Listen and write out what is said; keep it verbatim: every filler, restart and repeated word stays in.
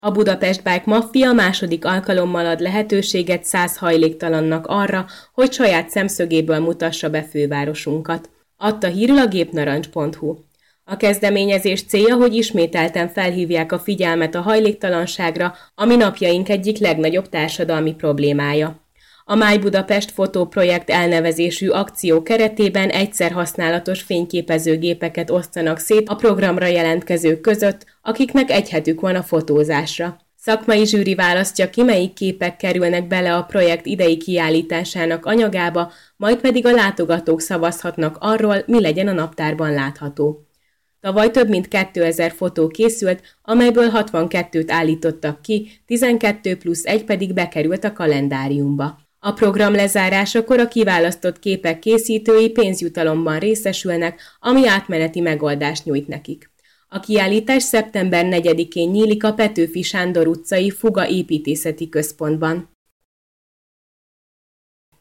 A Budapest Bike Mafia második alkalommal ad lehetőséget száz hajléktalannak arra, hogy saját szemszögéből mutassa be fővárosunkat. Adta hírül a gépnarancs pont hu. A kezdeményezés célja, hogy ismételten felhívják a figyelmet a hajléktalanságra, ami napjaink egyik legnagyobb társadalmi problémája. A My Budapest fotóprojekt elnevezésű akció keretében egyszer használatos fényképezőgépeket osztanak szét a programra jelentkezők között, akiknek egy hetük van a fotózásra. Szakmai zsűri választja ki, melyik képek kerülnek bele a projekt idei kiállításának anyagába, majd pedig a látogatók szavazhatnak arról, mi legyen a naptárban látható. Tavaly több mint kétezer fotó készült, amelyből hatvankettőt állítottak ki, tizenkettő plusz egy pedig bekerült a kalendáriumba. A program lezárásakor a kiválasztott képek készítői pénzjutalomban részesülnek, ami átmeneti megoldást nyújt nekik. A kiállítás szeptember negyedikén nyílik a Petőfi Sándor utcai Fuga építészeti központban.